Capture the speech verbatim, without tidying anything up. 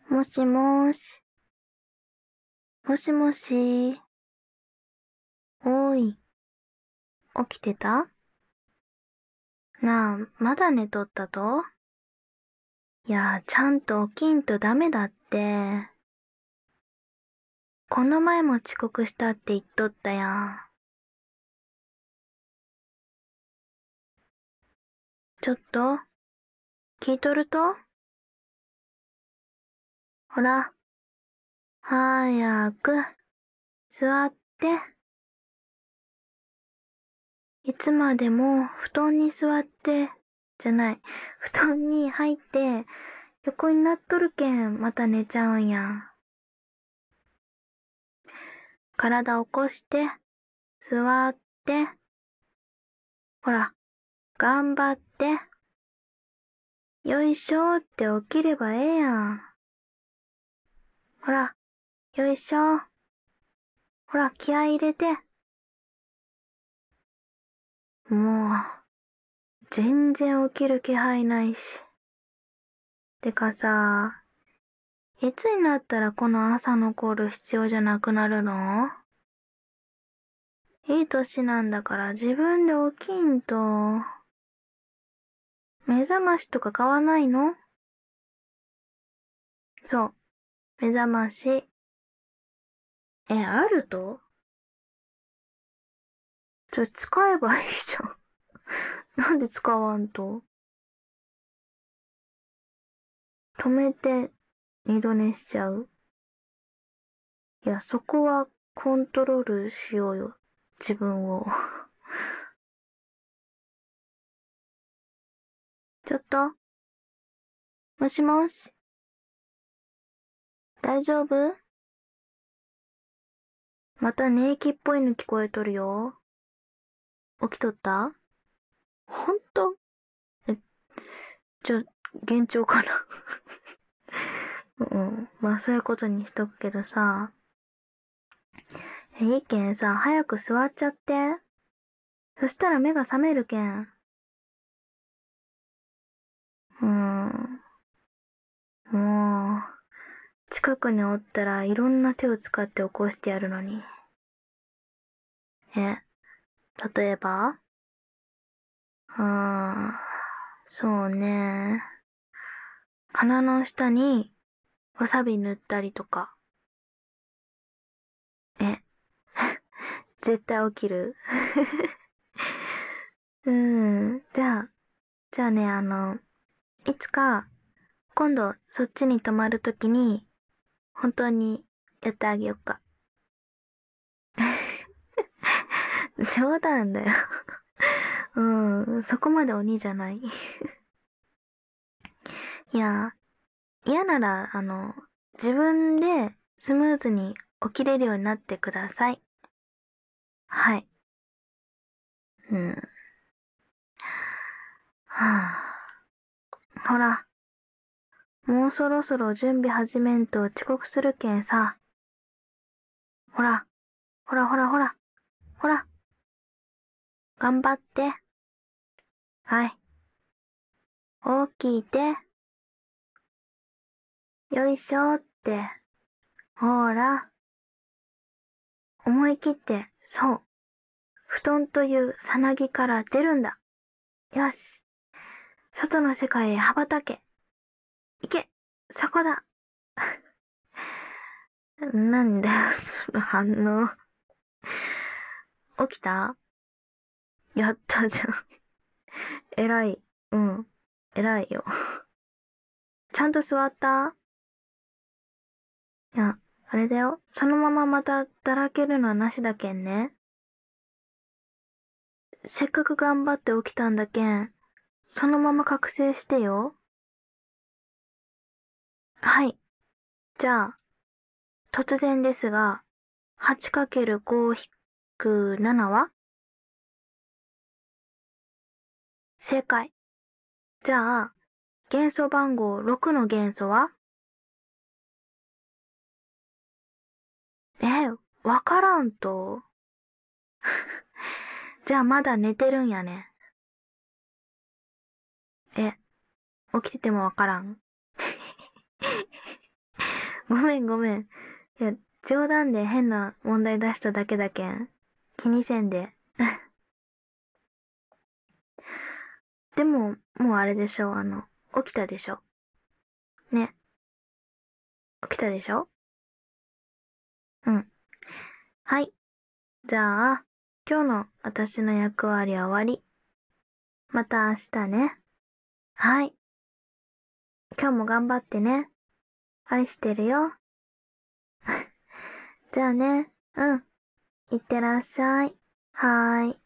もしもーし。もしもしー。おーい。起きてた？なあ、まだ寝とったと？いやー、ちゃんと起きんとダメだって。この前も遅刻したって言っとったやん。ちょっと、聞いとると？ほら、はやく、座って。いつまでも布団に座って、じゃない、布団に入って、横になっとるけん、また寝ちゃうんやん。体起こして、座って、ほら、頑張って。よいしょーって起きればええやん。ほら、よいしょ。ほら、気合い入れて。もう、全然起きる気配ないし。てかさ、いつになったらこの朝のコール必要じゃなくなるの？いい歳なんだから自分で起きんと。目覚ましとか買わないの？そう、目覚まし。え、あると？ちょ、使えばいいじゃん。なんで使わんと？止めて二度寝しちゃう？いや、そこはコントロールしようよ。自分を。ちょっと、もしもし、大丈夫？また寝息っぽいの聞こえとるよ。起きとった？ほんと？え、じゃ、幻聴かな？うん。まあそういうことにしとくけどさ。え、いいけんさ、早く座っちゃって。そしたら目が覚めるけん。うーん。もう、近くにおったらいろんな手を使って起こしてやるのに。え、例えば？ああ、そうね。鼻の下にわさび塗ったりとか。え、絶対起きる？うん。じゃあ、じゃあね、あの、いつか、今度そっちに泊まるときに、本当にやってあげよっか。冗談だよ。うん、そこまで鬼じゃない。いや、嫌なら、あの、自分でスムーズに起きれるようになってください。はい。うん。はあ、ほら、もうそろそろ準備始めんと遅刻するけんさ。ほら、ほらほらほら、ほら、頑張って。はい。大きいて。よいしょって。ほら、思い切って、そう。布団というさなぎから出るんだ。よし。外の世界へ羽ばたけ。行け。そこだ。なんだよ、その反応。起きた？やったじゃん。偉い。うん。偉いよ。ちゃんと座った？いや、あれだよ。そのまままただらけるのはなしだけんね。せっかく頑張って起きたんだけん、そのまま覚醒してよ。はい。じゃあ、突然ですが、はちかけるごひくなな は？正解。じゃあ、元素番号ろくの元素は？え、わからんと？じゃあまだ寝てるんやね。え、起きててもわからん？ ごめんごめん。いや、冗談で変な問題出しただけだけん。気にせんで。でも、もうあれでしょ、あの、起きたでしょ。ね、起きたでしょ。うん。はい。じゃあ、今日の私の役割は終わり。また明日ね。はい。今日も頑張ってね。愛してるよ。じゃあね。うん。いってらっしゃい。はーい。